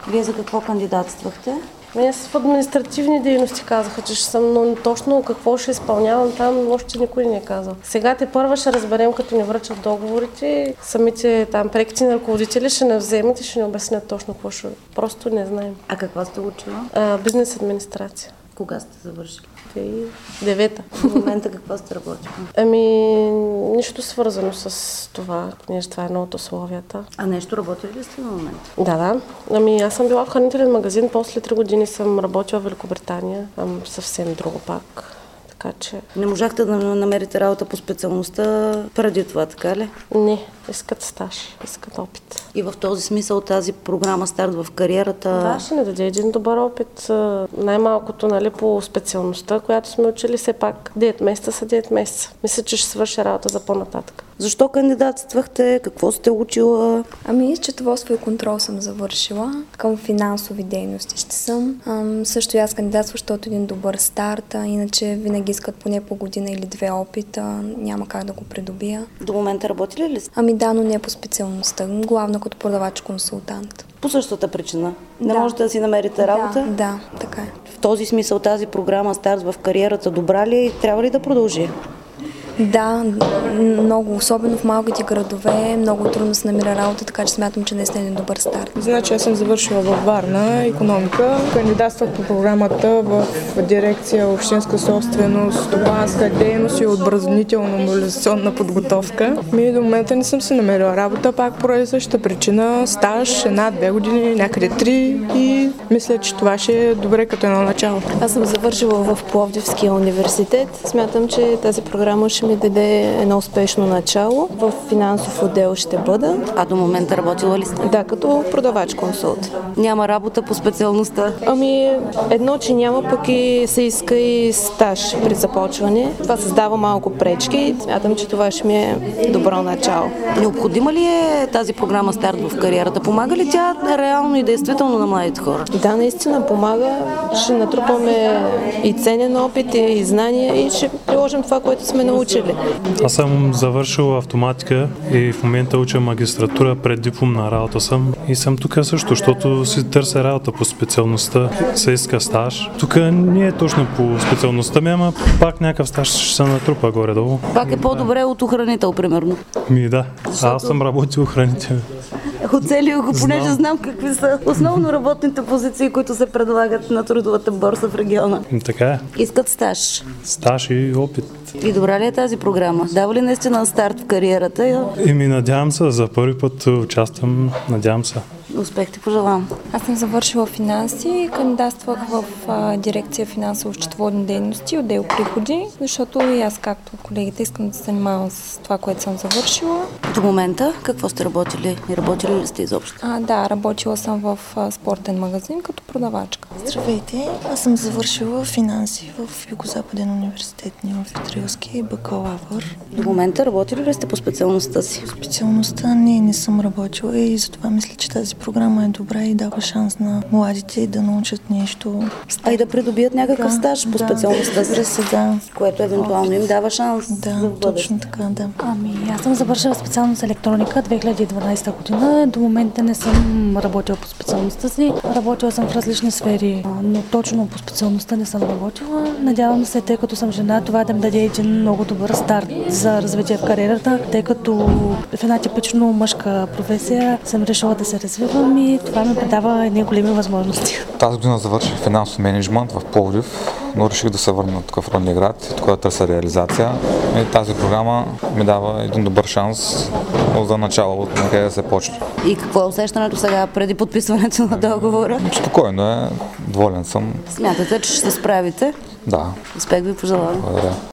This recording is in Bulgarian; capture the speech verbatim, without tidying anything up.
Вие за какво кандидатствахте? Аз в административни дейности казаха, че ще съм, но точно какво ще изпълнявам там, още никой не е казал. Сега те първа ще разберем, като ни връчат договорите, самите там преките на ръководители ще не вземат и ще ни обяснят точно какво ще. Просто не знаем. А какво сте учила? А, бизнес администрация. Кога сте завършили? две хиляди и девета. В момента какво сте работили? Ами, нищо свързано с това, понеже това е едно от условията. А нещо работили ли сте на момента? Да, да. Ами аз съм била в хранителен магазин, после три години съм работила в Великобритания, ам, съвсем друго пак. Така че... Не можахте да намерите работа по специалността преди това, така ли? Не, искат стаж, искат опит. И в този смисъл тази програма Старт в кариерата... Да, ще ни даде един добър опит. Най-малкото, нали, по специалността, която сме учили, все пак девет месеца са девет месеца. Мисля, че ще свърши работа за по-нататък. Защо кандидатствахте? Какво сте учила? Ами, счетоводство и контрол съм завършила. Към финансови дейности ще съм. Ам, също и аз кандидатствах, защото един добър старт, а иначе винаги искат поне по година или две опита. Няма как да го придобия. До момента работили ли сте? Ами да, но не по специалността. Главно като продавач-консултант. По същата причина. Не Да. можете да си намерите работа? Да, да, така е. В този смисъл тази програма Старт в кариерата добра ли и трябва ли да продължи? Да, много, особено в малките градове, много трудно се намира работа, така че смятам, че наистина е добър старт. Значи аз съм завършила във Варна икономика. Кандидатствах по програмата в дирекция общинска собственост, стопанска дейност и отбранително-мобилизационна подготовка. Ми до момента не съм си намерила работа, пак поради същата причина. Стаж, една-две години, някъде три и мисля, че това ще е добре като едно начало. Аз съм завършила в Пловдивския университет. Смятам, че тази програма ще ми даде едно успешно начало. В финансов отдел ще бъда. А до момента работила ли сте? Да, като продавач-консулт. Няма работа по специалността? Ами, едно, че няма, пък и се иска и стаж при започване. Това създава малко пречки. Смятам, че това ще ми е добро начало. Необходима ли е тази програма Старт в кариерата? Помага ли тя реално и действително на младите хора? Да, наистина помага. Ще натрупаме и ценен опит, и знания и ще приложим това, което сме научили. Аз съм завършил автоматика и в момента уча магистратура, пред дипломна работа съм и съм тук също, защото си търся работа по специалността, се иска стаж. Тук не е точно по специалността ми, ама пак някакъв стаж ще се натрупа горе-долу. Пак е по-добре от охранител, примерно. Ми да, защото... аз съм работил охранител. Оцелил го, понеже знам. знам какви са основно работните позиции, които се предлагат на трудовата борса в региона. Така е. Искат стаж. Стаж и опит. И добра ли е тази програма? Дава ли наистина старт в кариерата? И ми надявам се, за първи път участвам, надявам се. Успех ти пожелавам. Аз съм завършила финанси, кандидатствах в а, дирекция финансово-счетоводни дейности, отдел приходи, защото и аз, както колегите, искам да се занимавам с това, което съм завършила. До момента какво сте работили? И работили ли сте изобщо? А, да, работила съм в а, спортен магазин като продавачка. Здравейте, аз съм завършила финанси в Югозападен университет Неофит Рилски, бакалавър. До момента работили ли сте по специалността си? Специалността не, не съм работила и затова мисля, че тази програма е добра и дава шанс на младите да научат нещо. А и да придобият някакъв да, стаж по да, специалността си, се, да. което евентуално им дава шанс да, в бъдеще. Точно така, да. Ами, аз съм завършила специалност електроника две хиляди и дванадесета година. До момента не съм работила по специалността си. Работила съм в различни сфери, но точно по специалността не съм работила. Надявам се, тъй като съм жена, това да ми даде един много добър старт за развитие в кариерата, тъй като в една типично мъжка професия съм решила да се развивам и това ми дава едни големи възможности. Тази година завърших финансов мениджмънт в Пловдив, но реших да се върна тук в родния град и тук да търся реализация. И тази програма ми дава един добър шанс за начало, от накъде да се почне. И какво е усещането сега преди подписването на договора? Спокойно е, доволен съм. Смятате, че ще се справите? Да. Успех ви пожелавам. Благодаря.